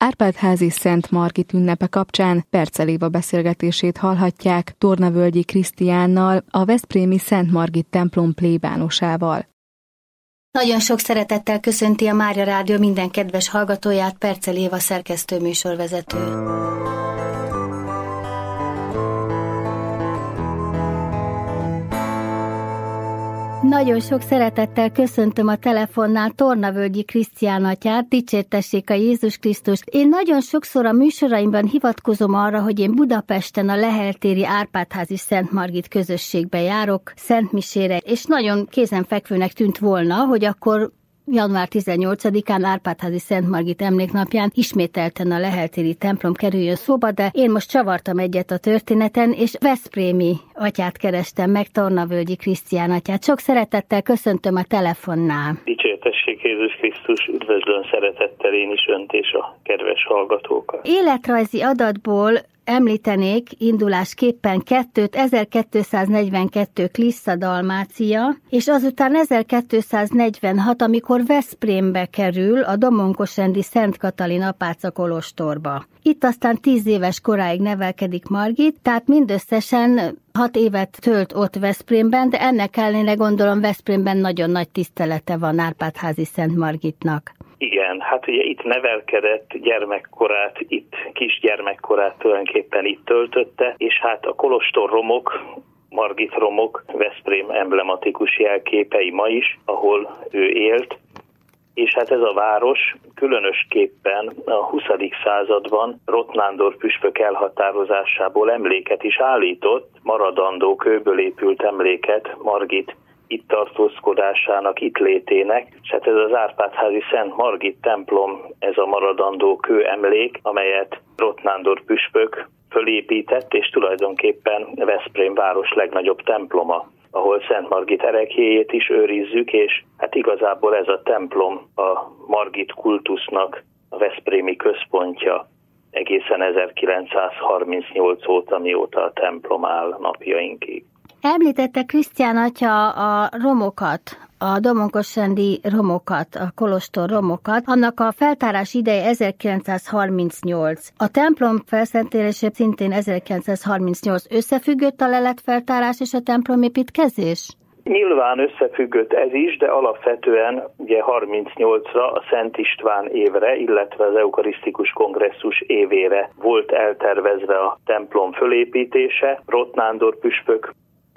Árpád-házi Szent Margit ünnepe kapcsán Percel Éva beszélgetését hallhatják Tornavölgyi Krisztiánnal, a veszprémi Szent Margit templom plébánosával. Nagyon sok szeretettel köszönti a Mária Rádió minden kedves hallgatóját Percel Éva szerkesztő műsorvezető. Nagyon sok szeretettel köszöntöm a telefonnál Tornavölgyi Krisztián atyát, dicsértessék a Jézus Krisztus. Én nagyon sokszor a műsoraimban hivatkozom arra, hogy én Budapesten a Leheltéri Árpád-házi Szent Margit közösségbe járok szentmisére, és nagyon kézenfekvőnek tűnt volna, hogy akkor január 18-án Árpád-házi Szent Margit emléknapján ismételten a Leheltéri templom kerüljön szóba, de én most csavartam egyet a történeten, és veszprémi atyát kerestem meg, Tornavölgyi Krisztián atyát. Sok szeretettel köszöntöm a telefonnál. Dicsértessék Jézus Krisztus, üdvözlöm szeretettel én is önt és a kedves hallgatókat. Életrajzi adatból említenék indulásképpen 1242 Klissza Dalmácia, és azután 1246, amikor Veszprémbe kerül a Domonkosrendi Szent Katalin apáca kolostorba. Itt aztán 10 éves koráig nevelkedik Margit, tehát mindösszesen 6 évet tölt ott Veszprémben, de ennek ellenére gondolom Veszprémben nagyon nagy tisztelete van Árpád-házi Szent Margitnak. Igen, hát ugye itt nevelkedett, gyermekkorát, kisgyermekkorát tulajdonképpen itt töltötte, és hát a kolostor romok, Margit romok, Veszprém emblematikus jelképei ma is, ahol ő élt, és hát ez a város különösképpen a 20. században Rotnándor püspök elhatározásából emléket is állított, maradandó kőből épült emléket Margit itt tartózkodásának, itt létének, és hát ez az Árpád-házi Szent Margit templom, ez a maradandó kőemlék, amelyet Rotnándor püspök fölépített, és tulajdonképpen Veszprém város legnagyobb temploma, ahol Szent Margit ereklyéjét is őrizzük, és hát igazából ez a templom a Margit kultusznak a veszprémi központja egészen 1938 óta, mióta a templom áll napjainkig. Említette Krisztián atya a romokat, a domonkosrendi romokat, a kolostor romokat, annak a feltárás ideje 1938. A templom felszentélése szintén 1938. Összefüggött a leletfeltárás és a templomépítkezés? Nyilván összefüggött ez is, de alapvetően ugye 38-ra a Szent István évre, illetve az eukarisztikus kongresszus évére volt eltervezve a templom fölépítése. Rotnándor püspök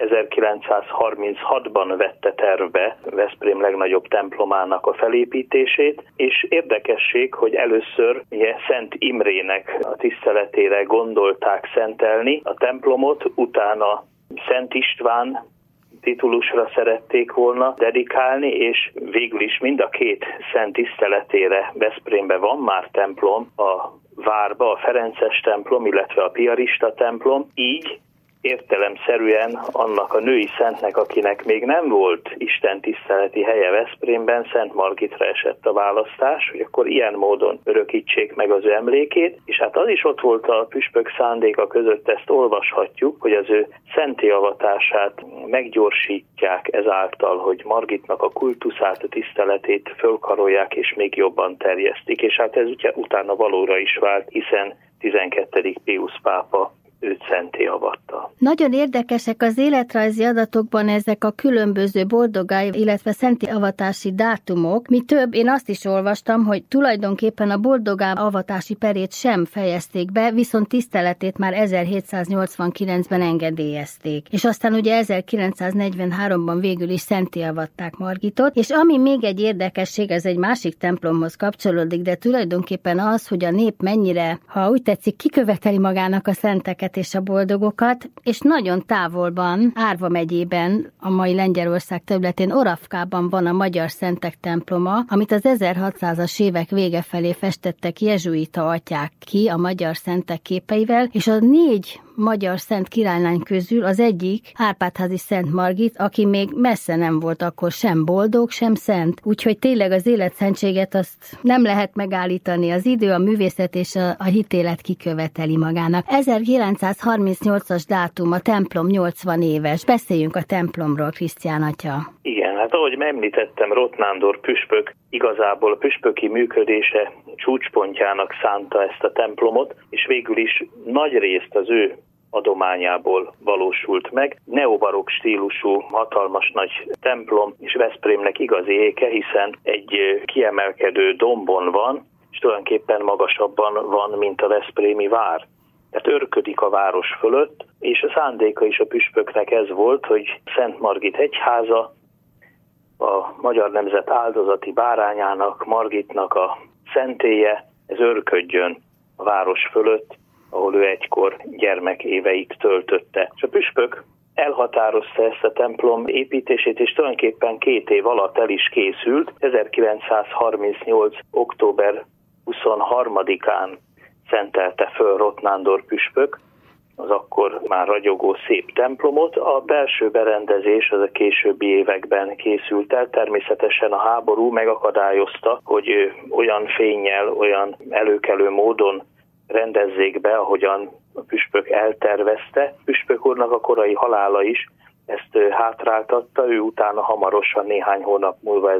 1936-ban vette tervbe Veszprém legnagyobb templomának a felépítését, és érdekesség, hogy először Szent Imrének a tiszteletére gondolták szentelni a templomot, utána Szent István titulusra szerették volna dedikálni, és végül is mind a két szent tiszteletére Veszprémben van már templom, a várba a Ferences templom, illetve a Piarista templom, így értelemszerűen annak a női szentnek, akinek még nem volt istentiszteleti helye Veszprémben, Szent Margitra esett a választás, hogy akkor ilyen módon örökítsék meg az ő emlékét, és hát az is ott volt a püspök szándéka között, ezt olvashatjuk, hogy az ő szentté avatását meggyorsítják ezáltal, hogy Margitnak a kultuszát, a tiszteletét fölkarolják és még jobban terjesztik, és hát ez utána valóra is vált, hiszen 12. Piusz pápa őt szentté avatta. Nagyon érdekesek az életrajzi adatokban ezek a különböző boldogály, illetve szentté avatási dátumok. Mi több, én azt is olvastam, hogy tulajdonképpen a boldogá avatási perét sem fejezték be, viszont tiszteletét már 1789-ben engedélyezték. És aztán ugye 1943-ban végül is szentté avatták Margitot, és ami még egy érdekesség, ez egy másik templomhoz kapcsolódik, de tulajdonképpen az, hogy a nép mennyire, ha úgy tetszik, kiköveteli magának a szenteket és a boldogokat, és nagyon távolban, Árva megyében, a mai Lengyelország területén, Oravkában van a Magyar Szentek temploma, amit az 1600-as évek vége felé festettek jezsuita atyák ki a magyar szentek képeivel, és a 4 magyar szent királylány közül az egyik Árpád-házi Szent Margit, aki még messze nem volt akkor sem boldog, sem szent. Úgyhogy tényleg az életszentséget azt nem lehet megállítani. Az idő, a művészet és a hitélet kiköveteli magának. 1938-as dátum, a templom 80 éves. Beszéljünk a templomról, Krisztián atya. Igen, hát ahogy említettem, Rott Nándor püspök igazából a püspöki működése csúcspontjának szánta ezt a templomot, és végül is nagy részt az ő adományából valósult meg. Neobarokk stílusú, hatalmas nagy templom, és Veszprémnek igazi éke, hiszen egy kiemelkedő dombon van, és tulajdonképpen magasabban van, mint a veszprémi vár. Tehát örködik a város fölött, és a szándéka is a püspöknek ez volt, hogy Szent Margit egyháza, a magyar nemzet áldozati bárányának, Margitnak a szentélye, ez örködjön a város fölött, ahol ő egykor gyermekéveit töltötte. És a püspök elhatározta ezt a templom építését, és tulajdonképpen 2 év alatt el is készült. 1938. október 23-án szentelte föl Rott Nándor püspök az akkor már ragyogó szép templomot. A belső berendezés az a későbbi években készült el. Természetesen a háború megakadályozta, hogy olyan fénnyel, olyan előkelő módon rendezzék be, ahogyan a püspök eltervezte. Püspök úrnak a korai halála is ezt hátráltatta, ő utána hamarosan néhány hónap múlva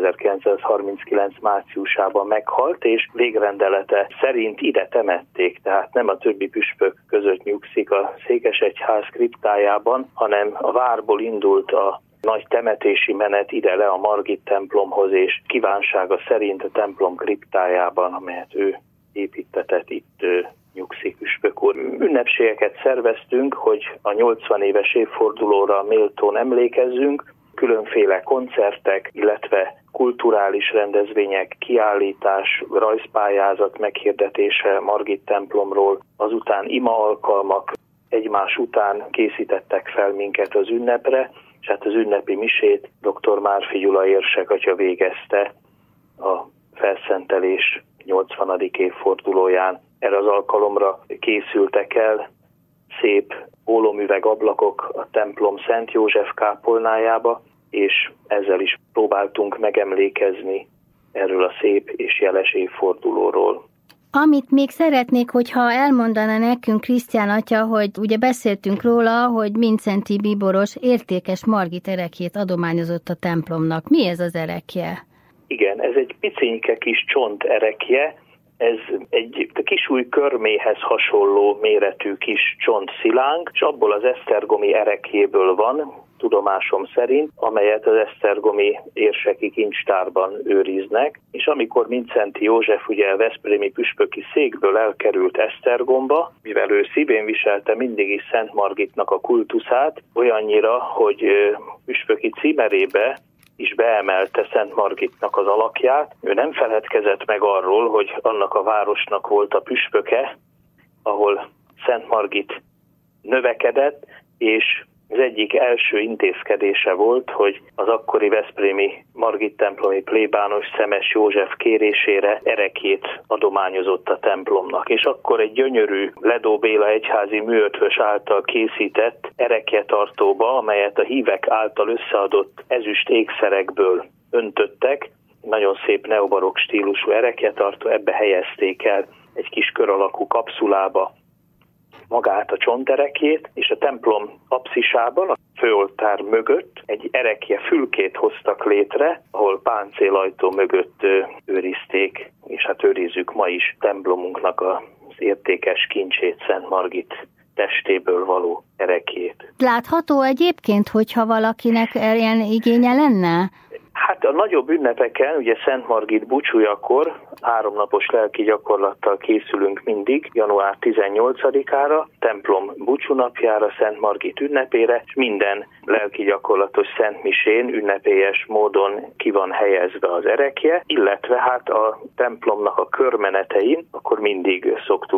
1939. márciusában meghalt, és végrendelete szerint ide temették, tehát nem a többi püspök között nyugszik a székesegyház kriptájában, hanem a várból indult a nagy temetési menet ide le a Margit templomhoz, és kívánsága szerint a templom kriptájában, amelyet ő építtetett, itt nyugszik püspök úr. Ünnepségeket szerveztünk, hogy a 80 éves évfordulóra méltón emlékezzünk, különféle koncertek, illetve kulturális rendezvények, kiállítás, rajzpályázat meghirdetése Margit templomról, azután ima alkalmak, egymás után készítettek fel minket az ünnepre, és hát az ünnepi misét dr. Márfi Gyula érsek atya végezte a felszentelés 80. évfordulóján. Erre az alkalomra készültek el szép ólomüveg ablakok a templom Szent József kápolnájába, és ezzel is próbáltunk megemlékezni erről a szép és jeles évfordulóról. Amit még szeretnék, hogyha elmondaná nekünk Krisztián atya, hogy ugye beszéltünk róla, hogy Mindszenty bíboros értékes Margit ereklyét adományozott a templomnak. Mi ez az erekje? Igen, ez egy picinke kis csont erekje, ez egy kisúly körméhez hasonló méretű kis csontsziláng, és abból az esztergomi erekjéből van, tudomásom szerint, amelyet az esztergomi érseki kincstárban őriznek, és amikor Mindszenty József ugye a veszprémi püspöki székből elkerült Esztergomba, mivel ő szívén viselte mindig is Szent Margitnak a kultuszát, olyannyira, hogy püspöki címerébe is beemelte Szent Margitnak az alakját. Ő nem feledkezett meg arról, hogy annak a városnak volt a püspöke, ahol Szent Margit növekedett, és az egyik első intézkedése volt, hogy az akkori veszprémi Margit templomi plébános Szemes József kérésére ereklyét adományozott a templomnak. És akkor egy gyönyörű Ledó Béla egyházi műötvös által készített ereklyetartóba, amelyet a hívek által összeadott ezüst ékszerekből öntöttek, nagyon szép neobarokk stílusú ereklyetartó, ebbe helyezték el egy kis kör alakú kapszulába magát a csonterekjét, és a templom apszisában, a főoltár mögött egy erekje fülkét hoztak létre, ahol páncélajtó mögött őrizték, és hát őrizzük ma is templomunknak az értékes kincsét, Szent Margit testéből való erekjét. Látható egyébként, hogyha valakinek ilyen igénye lenne? Hát a nagyobb ünnepeken, ugye Szent Margit búcsújakor 3 napos lelki gyakorlattal készülünk mindig, január 18-ára, templom búcsúnapjára, Szent Margit ünnepére, és minden lelki gyakorlatos szentmisén ünnepélyes módon ki van helyezve az erekje, illetve hát a templomnak a körmenetein, akkor mindig szoktuk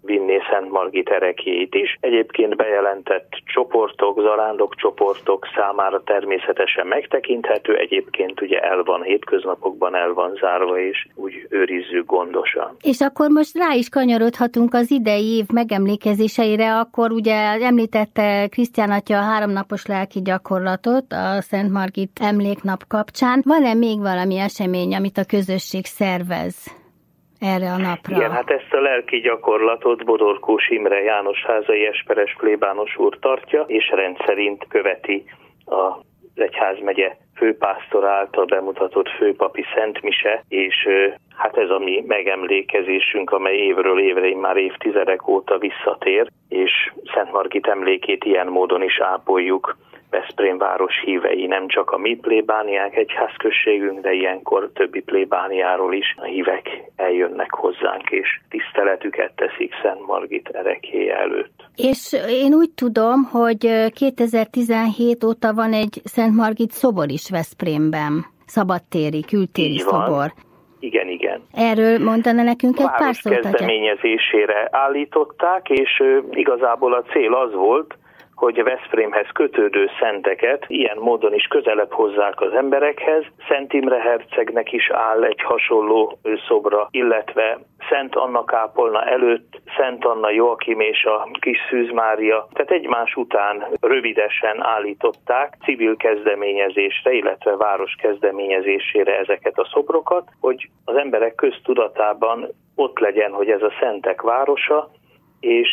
vinné Szent Margit ereklyéit is. Egyébként bejelentett csoportok, zarándok csoportok számára természetesen megtekinthető, egyébként ugye hétköznapokban el van zárva, és úgy őrizzük gondosan. És akkor most rá is kanyarodhatunk az idei év megemlékezéseire, akkor ugye említette Krisztián atya a 3 napos lelki gyakorlatot a Szent Margit emléknap kapcsán. Van-e még valami esemény, amit a közösség szervez erre a napra? Igen, hát ezt a lelki gyakorlatot Bodorkós Imre Jánosházai esperes plébános úr tartja, és rendszerint követi az egyházmegye főpásztor által bemutatott főpapi szentmise, és hát ez a mi megemlékezésünk, amely évről évre már évtizedek óta visszatér, és Szent Margit emlékét ilyen módon is ápoljuk. Veszprém város hívei, nem csak a mi plébániánk egyházközségünk, de ilyenkor többi plébániáról is a hívek eljönnek hozzánk, és tiszteletüket teszik Szent Margit ereklyéje előtt. És én úgy tudom, hogy 2017 óta van egy Szent Margit szobor is Veszprémben, szabadtéri, kültéri szobor. Igen. Erről mondana nekünk egy pár szót? Város kezdeményezésére állították, és igazából a cél az volt, hogy a Veszprémhez kötődő szenteket ilyen módon is közelebb hozzák az emberekhez. Szent Imre hercegnek is áll egy hasonló szobra, illetve Szent Anna kápolna előtt Szent Anna Joachim és a Kis Szűz Mária, tehát egymás után rövidesen állították civil kezdeményezésre, illetve város kezdeményezésére ezeket a szobrokat, hogy az emberek köztudatában ott legyen, hogy ez a szentek városa, és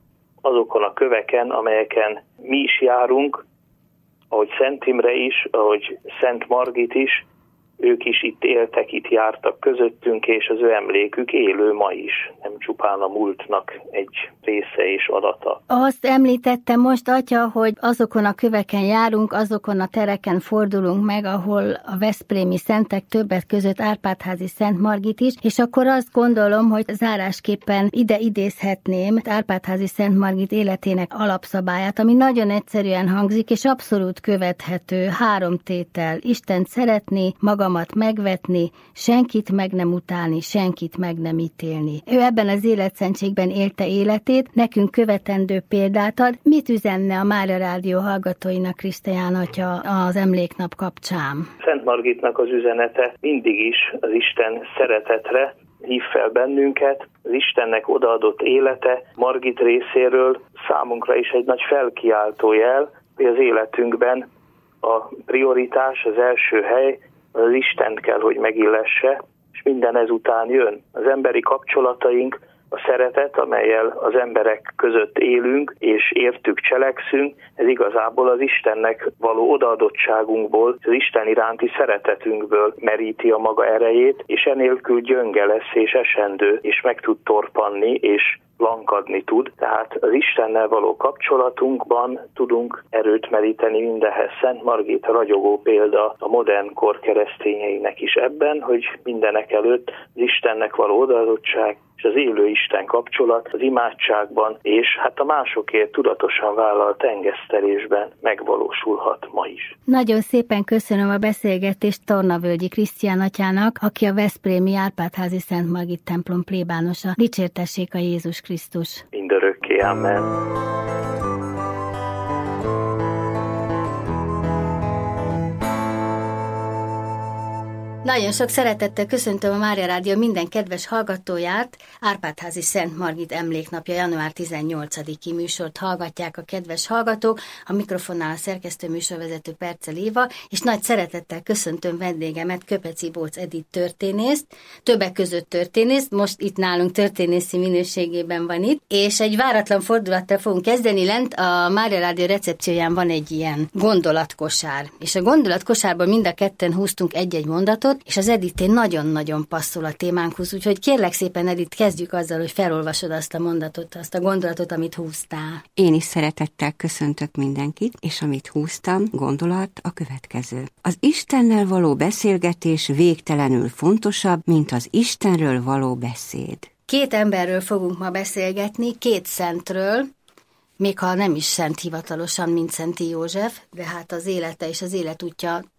azokon a köveken, amelyeken mi is járunk, ahogy Szent Imre is, ahogy Szent Margit is, ők is itt éltek, itt jártak közöttünk, és az ő emlékük élő ma is, nem csupán a múltnak egy része és adata. Azt említette most, atya, hogy azokon a köveken járunk, azokon a tereken fordulunk meg, ahol a veszprémi szentek, többek között Árpád-házi Szent Margit is, és akkor azt gondolom, hogy zárásképpen ide idézhetném Árpád-házi Szent Margit életének alapszabályát, ami nagyon egyszerűen hangzik, és abszolút követhető. 3 tétel: Istent szeretni, magamat megvetni, senkit meg nem utálni, senkit meg nem ítélni. Ő ebben az életszentségben élte életét, nekünk követendő példát ad. Mit üzenne a Mária Rádió hallgatóinak Krisztián atya az emléknap kapcsán? Szent Margitnak az üzenete mindig is az Isten szeretetre hív fel bennünket, az Istennek odaadott élete Margit részéről számunkra is egy nagy felkiáltójel, hogy az életünkben a prioritás, az első hely az Istent kell, hogy megillesse, és minden ezután jön. Az emberi kapcsolataink, a szeretet, amellyel az emberek között élünk, és értük cselekszünk, ez igazából az Istennek való odaadottságunkból, az Isten iránti szeretetünkből meríti a maga erejét, és enélkül gyönge lesz és esendő, és meg tud torpanni, és lankadni tud. Tehát az Istennel való kapcsolatunkban tudunk erőt meríteni mindehez. Szent Margit ragyogó példa a modern kor keresztényeinek is ebben, hogy mindenek előtt az Istennek való odaadottság és az élő Isten kapcsolat az imádságban, és hát a másokért tudatosan vállalt engesztelésben megvalósulhat ma is. Nagyon szépen köszönöm a beszélgetést Tornavölgyi Krisztián atyának, aki a veszprémi Árpád-házi Szent Margit templom plébánosa. Dicsértessék a Jézus Krisztus! Mindörökké, amen! Nagyon sok szeretettel köszöntöm a Mária Rádió minden kedves hallgatóját. Árpád-házi Szent Margit emléknapja január 18-i műsort hallgatják a kedves hallgatók. A mikrofonnál a szerkesztő műsorvezető Percel Éva, és nagy szeretettel köszöntöm vendégemet, Köpeci Bóc Edith történészt, többek között történészt, most itt nálunk történészi minőségében van itt, és egy váratlan fordulattal fogunk kezdeni. Lent a Mária Rádió recepcióján van egy ilyen gondolatkosár, és a gondolatkosárból mind a ketten húztunk egy-egy mondatot, és az Edith nagyon-nagyon passzol a témánkhoz, úgyhogy kérlek szépen, Edith, kezdjük azzal, hogy felolvasod azt a mondatot, azt a gondolatot, amit húztál. Én is szeretettel köszöntök mindenkit, és amit húztam, gondolat a következő. Az Istennel való beszélgetés végtelenül fontosabb, mint az Istenről való beszéd. 2 emberről fogunk ma beszélgetni, 2 szentről, még ha nem is szent hivatalosan, mint Szent József, de hát az élete és az életútja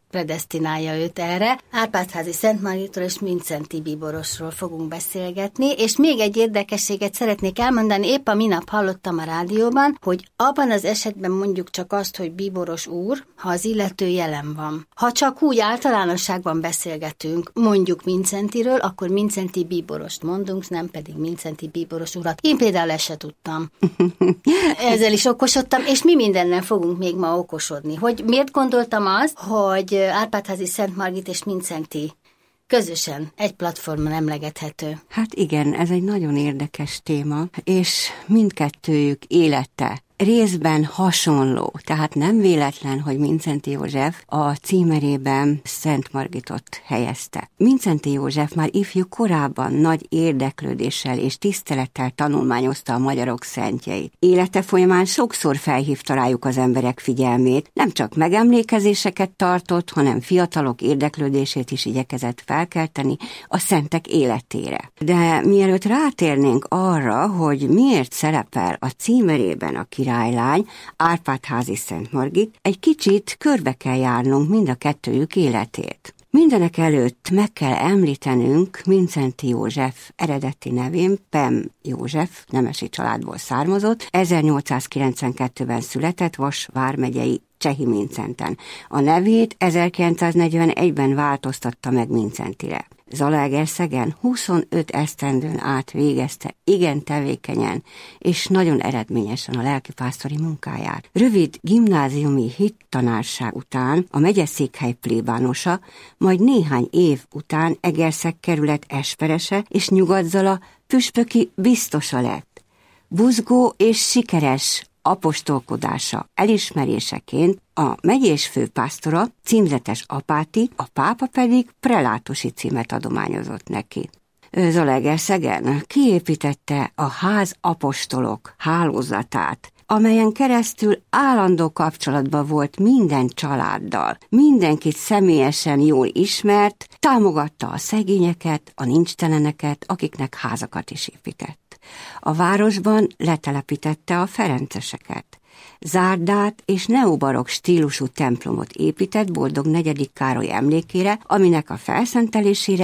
predesztinálja őt erre. Árpád-házi Szent Margitról és Mindszenty bíborosról fogunk beszélgetni, és még egy érdekességet szeretnék elmondani, épp a minap hallottam a rádióban, hogy abban az esetben mondjuk csak azt, hogy bíboros úr, ha az illető jelen van. Ha csak úgy általánosságban beszélgetünk, mondjuk Mindszentyről, akkor Mindszenty bíborost mondunk, nem pedig Mindszenty bíboros urat. Én például ezt se tudtam. Ezzel is okosodtam, és mi mindennel fogunk még ma okosodni. Hogy miért gondoltam azt, hogy Árpád-házi Szent Margit és Mindszenty közösen egy platformon emlegethető. Hát igen, ez egy nagyon érdekes téma, és mindkettőjük élete részben hasonló, tehát nem véletlen, hogy Mindszenty József a címerében Szent Margitot helyezte. Mindszenty József már ifjú korában nagy érdeklődéssel és tisztelettel tanulmányozta a magyarok szentjeit. Élete folyamán sokszor felhívta rájuk az emberek figyelmét, nem csak megemlékezéseket tartott, hanem fiatalok érdeklődését is igyekezett felkelteni a szentek életére. De mielőtt rátérnénk arra, hogy miért szerepel a címerében a királylány, Árpád-házi Szent Margit, egy kicsit körbe kell járnunk mind a kettőjük életét. Mindenek előtt meg kell említenünk Mindszenty József eredeti nevén, Pem József nemesi családból származott, 1892-ben született Vas vármegyei Csehi-Mindszenten. A nevét 1941-ben változtatta meg Mindszentyre. Zalaegerszegen 25 esztendőn át végezte igen tevékenyen és nagyon eredményesen a lelkipásztori munkáját. Rövid gimnáziumi hittanárság után a megyeszékhely plébánosa, majd néhány év után Egerszeg kerület esperese és Nyugat-Zala püspöki biztosa lett. Buzgó és sikeres apostolkodása elismeréseként a megyés főpásztora címzetes apáti, a pápa pedig prelátusi címet adományozott neki. Zalaegerszegen kiépítette a ház apostolok hálózatát, amelyen keresztül állandó kapcsolatban volt minden családdal, mindenkit személyesen jól ismert, támogatta a szegényeket, a nincsteleneket, akiknek házakat is épített. A városban letelepítette a ferenceseket. Zárdát és neobarokk stílusú templomot épített Boldog IV. Károly emlékére, aminek a felszentelésére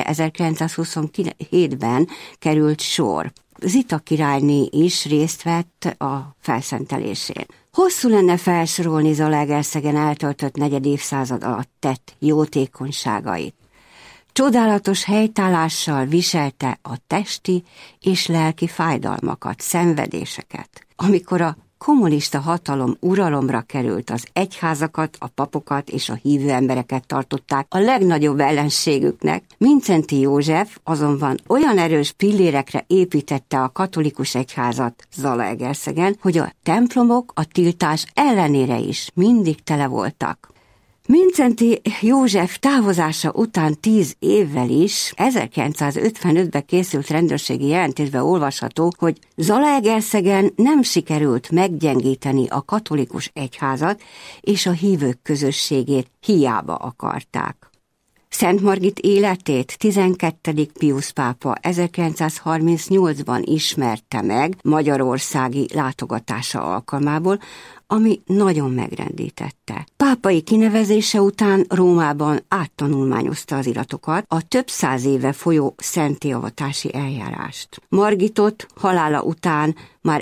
1927-ben került sor. Zita királyné is részt vett a felszentelésén. Hosszú lenne felsorolni Zalaegerszegen eltöltött negyed évszázad alatt tett jótékonyságait. Csodálatos helytállással viselte a testi és lelki fájdalmakat, szenvedéseket. Amikor a kommunista hatalom uralomra került, az egyházakat, a papokat és a hívő embereket tartották a legnagyobb ellenségüknek, Mindszenty József azonban olyan erős pillérekre építette a katolikus egyházat Zalaegerszegen, hogy a templomok a tiltás ellenére is mindig tele voltak. Mindszenty József távozása után 10 évvel is 1955-ben készült rendőrségi jelentésben olvasható, hogy Zalaegerszegen nem sikerült meggyengíteni a katolikus egyházat, és a hívők közösségét hiába akarták. Szent Margit életét 12. Piusz pápa 1938-ban ismerte meg magyarországi látogatása alkalmából, ami nagyon megrendítette. Pápai kinevezése után Rómában áttanulmányozta az iratokat, a több száz éve folyó szenttéavatási eljárást. Margitot halála után már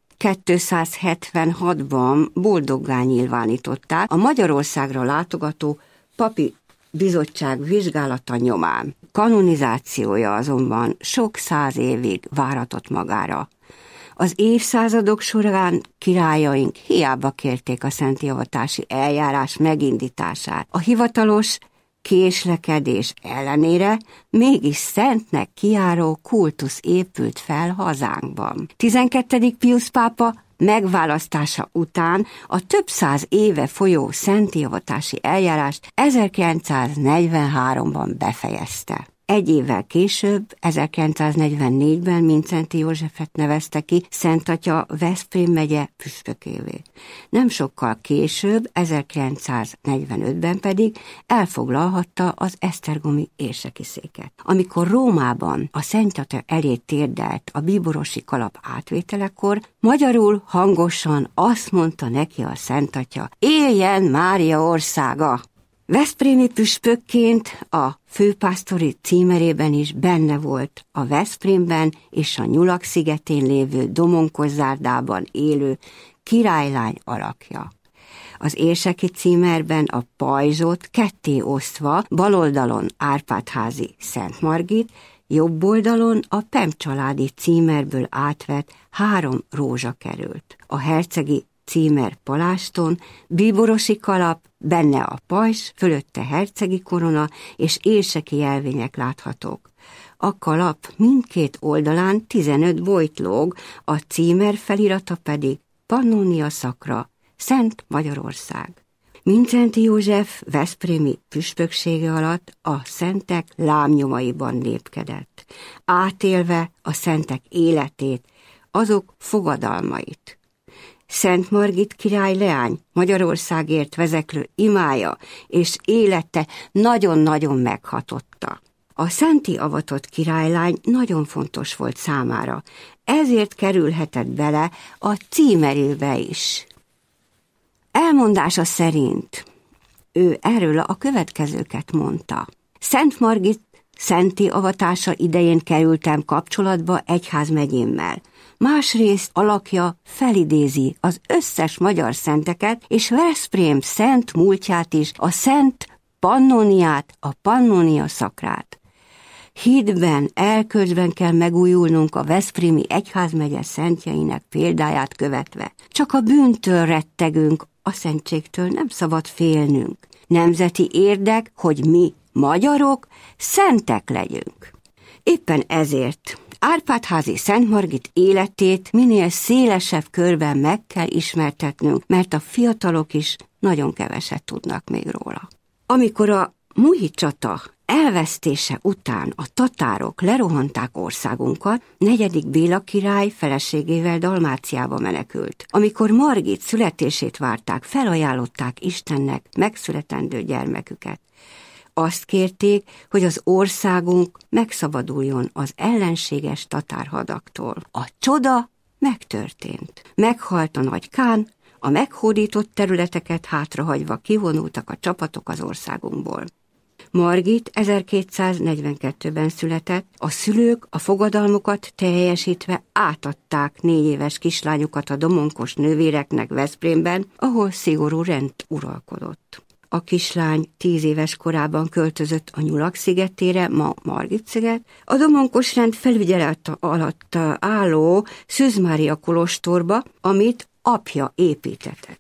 1276-ban boldoggá nyilvánították a Magyarországra látogató papi bizottság vizsgálata nyomán. Kanonizációja azonban sok száz évig váratott magára. Az évszázadok során királyaink hiába kérték a szenttéavatási eljárás megindítását. A hivatalos késlekedés ellenére mégis szentnek kijáró kultusz épült fel hazánkban. 12. Piusz pápa megválasztása után a több száz éve folyó szenttéavatási eljárást 1943-ban befejezte. Egy évvel később, 1944-ben Mindszenty Józsefet nevezte ki Szent Atya Veszprém megye püspökévé. Nem sokkal később, 1945-ben pedig elfoglalhatta az esztergomi érseki széket. Amikor Rómában a Szent Atya elé térdelt a bíborosi kalap átvételekor, magyarul hangosan azt mondta neki a Szent Atya: éljen Mária országa! Veszprémi püspökként a főpásztori címerében is benne volt a Veszprémben és a Nyulak-szigetén lévő Domonkos-zárdában élő királylány alakja. Az érseki címerben a pajzsot ketté osztva, bal oldalon Árpád-házi Szent Margit, jobb oldalon a Pem családi címerből átvett 3 rózsa került. A hercegi címer paláston, bíborosi kalap, benne a pajzs, fölötte hercegi korona és érseki jelvények láthatók. A kalap mindkét oldalán 15 bojt lóg, a címer felirata pedig Pannonia Sacra, Szent Magyarország. Mindszenty József veszprémi püspöksége alatt a szentek lábnyomaiban lépkedett, átélve a szentek életét, azok fogadalmait. Szent Margit király leány Magyarországért vezeklő imája és élete nagyon-nagyon meghatotta. A szentté avatott királylány nagyon fontos volt számára, ezért kerülhetett bele a címerébe is. Elmondása szerint ő erről a következőket mondta. Szent Margit szentté avatása idején kerültem kapcsolatba egyházmegyémmel. Másrészt alakja felidézi az összes magyar szenteket, és Veszprém szent múltját is, a Szent Pannoniát, a Pannonia Sacrát. Hitben, elkölcsben kell megújulnunk a veszprémi egyházmegye szentjeinek példáját követve. Csak a bűntől rettegünk, a szentségtől nem szabad félnünk. Nemzeti érdek, hogy mi, magyarok, szentek legyünk. Éppen ezért Árpád-házi Szent Margit életét minél szélesebb körben meg kell ismertetnünk, mert a fiatalok is nagyon keveset tudnak még róla. Amikor a Muhi csata elvesztése után a tatárok lerohanták országunkat, 4. Béla király feleségével Dalmáciába menekült. Amikor Margit születését várták, felajánlották Istennek megszületendő gyermeküket. Azt kérték, hogy az országunk megszabaduljon az ellenséges tatárhadaktól. A csoda megtörtént. Meghalt a nagy kán, a meghódított területeket hátrahagyva kivonultak a csapatok az országunkból. Margit 1242-ben született, a szülők a fogadalmukat teljesítve átadták 4 éves kislányukat a Domonkos nővéreknek Veszprémben, ahol szigorú rend uralkodott. A kislány 10 éves korában költözött a Nyulak-szigetére, ma Margit-sziget, a Domonkos rend felügyelet alatt álló Szűz Mária kolostorba, amit apja építetett.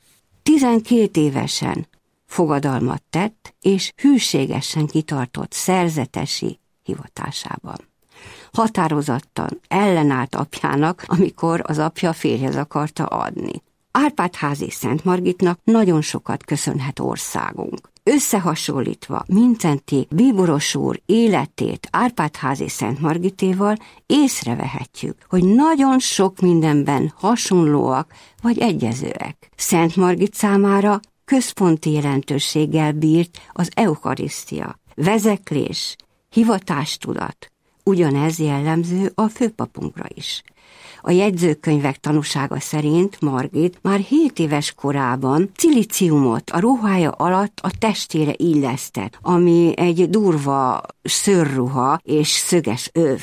12 évesen fogadalmat tett, és hűségesen kitartott szerzetesi hivatásában. Határozottan ellenállt apjának, amikor az apja férjhez akarta adni. Árpád-házi Szent Margitnak nagyon sokat köszönhet országunk. Összehasonlítva Mindszenty bíboros úr életét Árpád-házi Szent Margitéval észrevehetjük, hogy nagyon sok mindenben hasonlóak vagy egyezőek. Szent Margit számára központi jelentőséggel bírt az eukarisztia, vezeklés, hivatástudat. Ugyanez jellemző a főpapunkra is. A jegyzőkönyvek tanúsága szerint Margit már 7 éves korában cilíciumot a ruhája alatt a testére illesztett, ami egy durva szőrruha és szöges öv.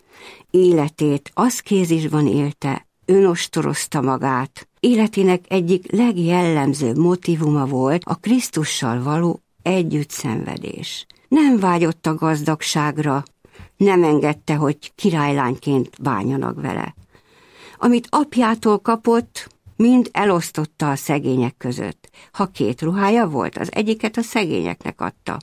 Életét aszkézisban élte, önostorozta magát. Életének egyik legjellemzőbb motívuma volt a Krisztussal való együttszenvedés. Nem vágyott a gazdagságra, nem engedte, hogy királylányként bánjanak vele. Amit apjától kapott, mind elosztotta a szegények között. Ha 2 ruhája volt, az egyiket a szegényeknek adta.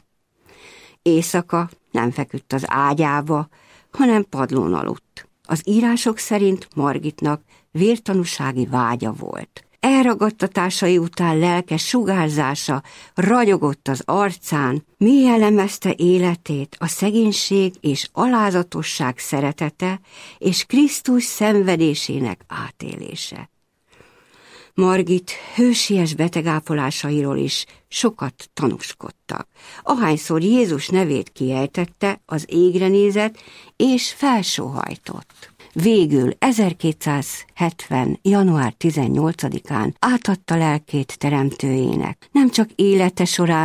Éjszaka nem feküdt az ágyába, hanem padlón aludt. Az írások szerint Margitnak vértanúsági vágya volt. Elragadtatásai után lelke sugárzása ragyogott az arcán, mély elemezte életét a szegénység és alázatosság szeretete és Krisztus szenvedésének átélése. Margit hősies betegápolásairól is sokat tanúskodtak. Ahányszor Jézus nevét kiejtette, az égre nézett és felsóhajtott. Végül 1270. január 18-án átadta lelkét teremtőjének. Nem csak élete során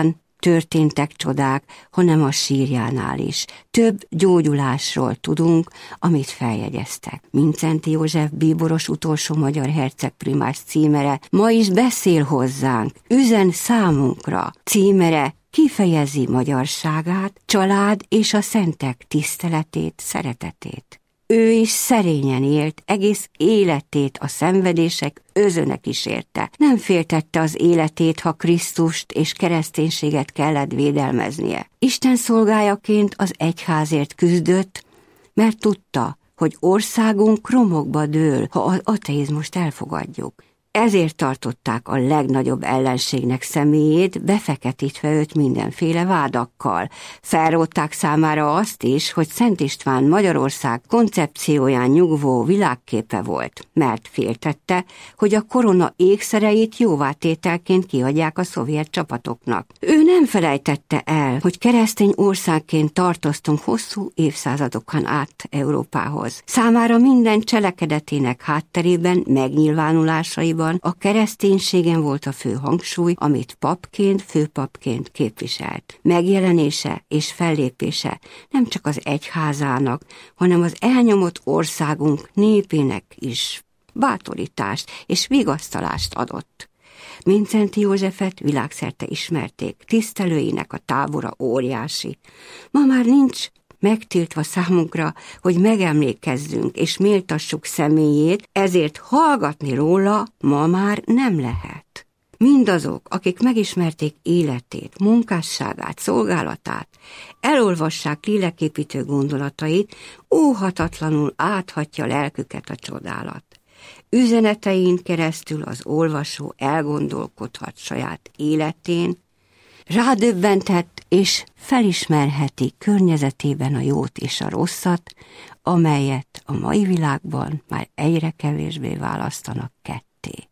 történtek csodák, hanem a sírjánál is. Több gyógyulásról tudunk, amit feljegyeztek. Mindszenty József bíboros utolsó magyar hercegprimás címere ma is beszél hozzánk, üzen számunkra. Címere kifejezi magyarságát, család és a szentek tiszteletét, szeretetét. Ő is szerényen élt, egész életét a szenvedések özöne kísérte. Nem féltette az életét, ha Krisztust és kereszténységet kellett védelmeznie. Isten szolgájaként az egyházért küzdött, mert tudta, hogy országunk romokba dől, ha az ateizmust elfogadjuk. Ezért tartották a legnagyobb ellenségnek személyét, befeketítve őt mindenféle vádakkal. Felrótták számára azt is, hogy Szent István Magyarország koncepcióján nyugvó világképe volt, mert féltette, hogy a korona ékszereit jóvátételként kiadják a szovjet csapatoknak. Ő nem felejtette el, hogy keresztény országként tartoztunk hosszú évszázadokon át Európához. Számára minden cselekedetének hátterében, megnyilvánulásaiban a kereszténységen volt a fő hangsúly, amit papként, főpapként képviselt. Megjelenése és fellépése nem csak az egyházának, hanem az elnyomott országunk népének is bátorítást és vigasztalást adott. Mindszenty Józsefet világszerte ismerték, tisztelőinek a tábora óriási. Ma már nincs megtiltva számunkra, hogy megemlékezzünk és méltassuk személyét, ezért hallgatni róla ma már nem lehet. Mindazok, akik megismerték életét, munkásságát, szolgálatát, elolvassák léleképítő gondolatait, óhatatlanul áthatja lelküket a csodálat. Üzenetein keresztül az olvasó elgondolkodhat saját életén, rádöbbenthet és felismerheti környezetében a jót és a rosszat, amelyet a mai világban már egyre kevésbé választanak ketté.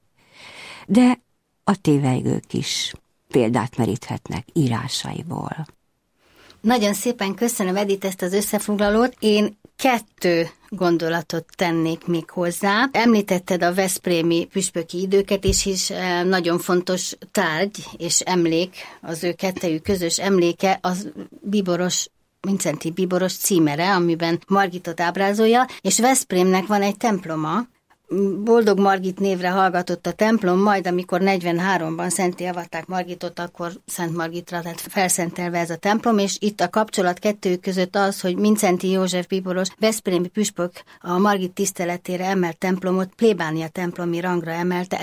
De a tévejgők is példát meríthetnek írásaiból. Nagyon szépen köszönöm, Edith, ezt az összefoglalót. Én 2 gondolatot tennék még hozzá. Említetted a veszprémi püspöki időket, és is nagyon fontos tárgy és emlék, az ő kettejük közös emléke, az bíboros, Mindszenty bíboros címere, amiben Margitot ábrázolja, és Veszprémnek van egy temploma. Boldog Margit névre hallgatott a templom, majd amikor 43-ban szentté avatták Margitot, akkor Szent Margitra lett felszentelve ez a templom, és itt a kapcsolat kettőjük között az, hogy Mindszenty József bíboros veszprémi püspök a Margit tiszteletére emelt templomot plébánia templomi rangra emelte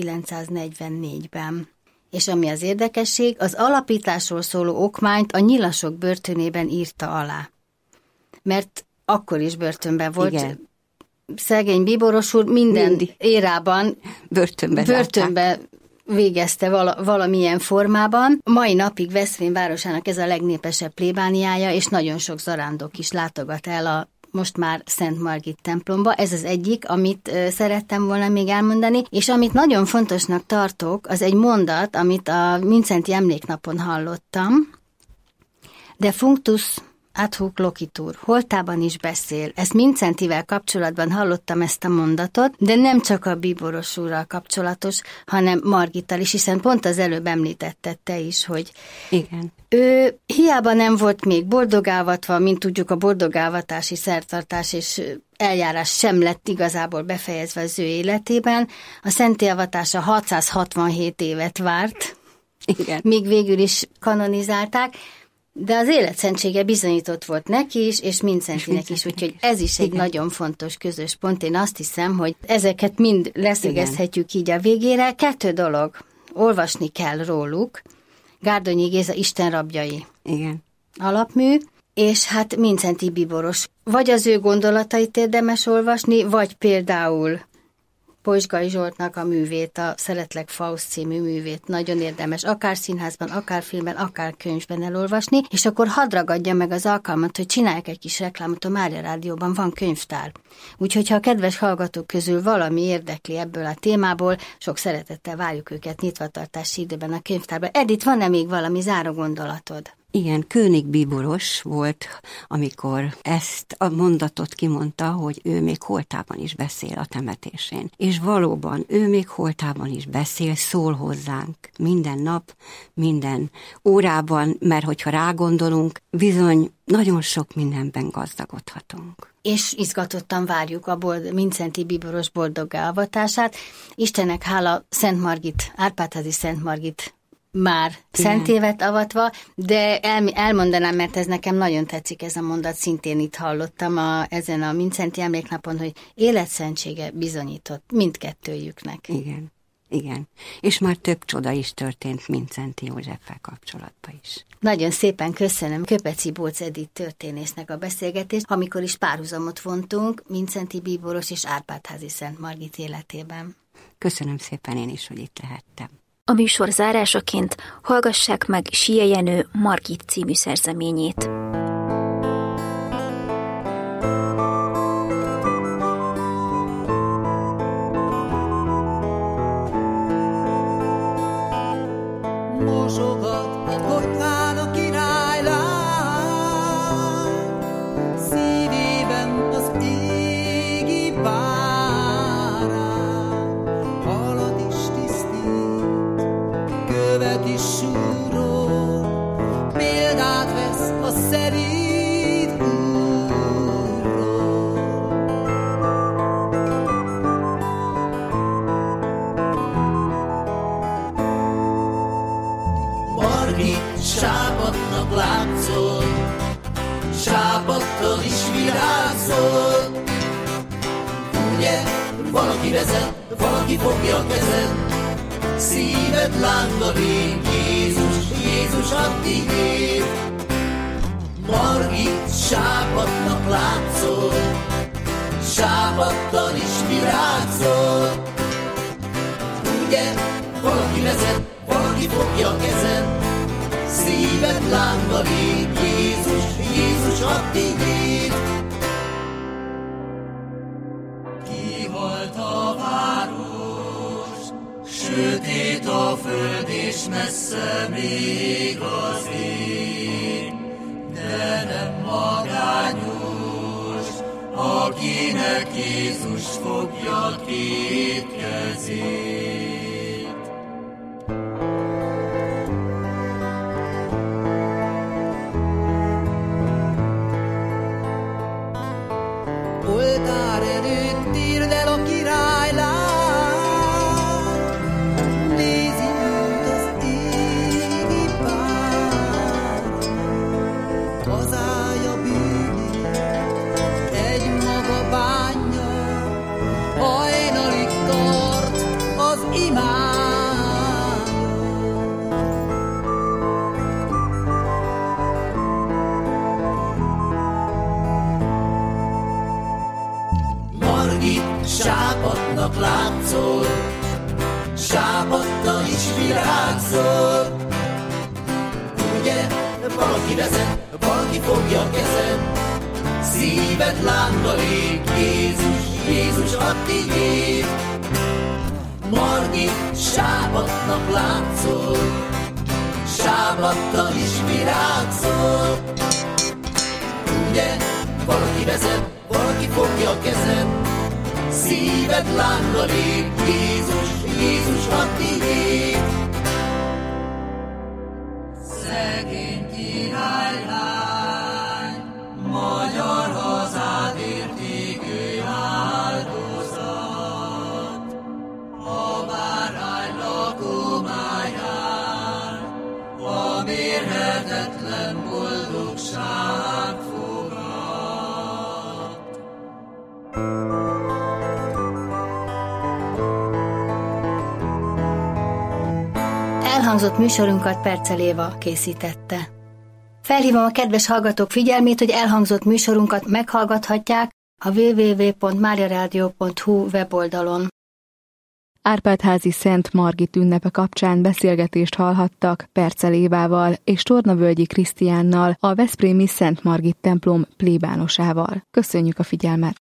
1944-ben. És ami az érdekesség, az alapításról szóló okmányt a Nyilasok börtönében írta alá. Mert akkor is börtönben volt. Igen. Szegény bíboros úr minden érában börtönbe végezte valamilyen formában. Mai napig Veszprém városának ez a legnépesebb plébániája, és nagyon sok zarándok is látogat el a most már Szent Margit templomba. Ez az egyik, amit szerettem volna még elmondani, és amit nagyon fontosnak tartok, az egy mondat, amit a Mindszenty emléknapon hallottam. De functus ad hoc loquitur, holtában is beszél. Ezt Mindszentyvel kapcsolatban hallottam ezt a mondatot, de nem csak a bíboros úrral kapcsolatos, hanem Margittal is, hiszen pont az előbb említetted te is, hogy igen. Ő hiába nem volt még boldogávatva, mint tudjuk, a boldogávatási szertartás és eljárás sem lett igazából befejezve az ő életében. A szenttélyavatása 667 évet várt, igen. Míg végül is kanonizálták, de az életszentsége bizonyított volt neki is, és Mindszentynek is, úgyhogy ez is egy nagyon fontos közös pont. Én azt hiszem, hogy ezeket mind leszögezhetjük így a végére. 2 dolog, olvasni kell róluk. Gárdonyi Géza Isten rabjai. Igen. Alapmű, és hát Mindszenty bíboros. Vagy az ő gondolatait érdemes olvasni, vagy például Pozsgai Zsoltnak a művét, a Szeretlek Faust című művét nagyon érdemes, akár színházban, akár filmben, akár könyvben elolvasni, és akkor hadd ragadja meg az alkalmat, hogy csinálják egy kis reklámot, a Mária Rádióban van könyvtár. Úgyhogy ha a kedves hallgatók közül valami érdekli ebből a témából, sok szeretettel várjuk őket nyitvatartási időben a könyvtárban. Edith, van-e még valami záró gondolatod? Igen, König bíboros volt, amikor ezt a mondatot kimondta, hogy ő még holtában is beszél a temetésén. És valóban, ő még holtában is beszél, szól hozzánk minden nap, minden órában, mert hogyha rágondolunk, bizony nagyon sok mindenben gazdagodhatunk. És izgatottan várjuk a Mindszenty bíboros boldoggá avatását. Istennek hála, Szent Margit, Árpád-házi Szent Margit már szentévet avatva, de elmondanám, mert ez nekem nagyon tetszik ez a mondat, szintén itt hallottam ezen a Mindszenty emléknapon, hogy életszentsége bizonyított mindkettőjüknek. Igen. És már több csoda is történt Mindszenty Józseffel kapcsolatban is. Nagyon szépen köszönöm Köpeci Bóc Edith történésznek a beszélgetést, amikor is párhuzamot vontunk Mindszenty bíboros és Árpád-házi Szent Margit életében. Köszönöm szépen én is, hogy itt lehettem. A műsor zárásaként hallgassák meg Sia Jenő Margit című szerzeményét. Mosogat a konyhán a királylány, szívében az égi bárány, halat is tisztít, követ is súrol, példát vesz a szerint úrról. Margit sápadnak látszol, sápadtal is virágzol. Ugye, valaki vezet, valaki fogja a kezed, szíved lánggal ég, Jézus, Jézus addig él. Margit sápadnak látszol, sápadtal is virágzol. Ugye, valaki vezet, valaki fogja a kezed, szíved lánggal ég, Jézus, Jézus addig él. Kihalt a város, sötét a föld és messze még az ég, de nem magányos, akinek Jézus fogja két kezét. Oltár előtt írd el a királylány, nézi őt az égi pár. Hazája bűnét egy maga bánja, hajnalig tart az imája. Sápadnak látszol, sápadtal is virágzol. Ugye, valaki vezet, valaki fogja a kezed, szíved lánggal ég, Jézus, Jézus addig él. Margit sápadnak látszol, sápadtal is virágzol. Ugye, valaki vezet, valaki fogja a kezed, szíved lánggal ég, Jézus, Jézus addig él. Szegény királylány, magyar hazádért égő áldozat, a bárány lakomáján, a mérhetetlen boldogság fogad. Elhangzott műsorunkat Percel Éva készítette. Felhívom a kedves hallgatók figyelmét, hogy elhangzott műsorunkat meghallgathatják a www.mariaradio.hu weboldalon. Árpád-házi Szent Margit ünnepe kapcsán beszélgetést hallhattak Percel Évával és Tornavölgyi Krisztiánnal, a veszprémi Szent Margit templom plébánosával. Köszönjük a figyelmet!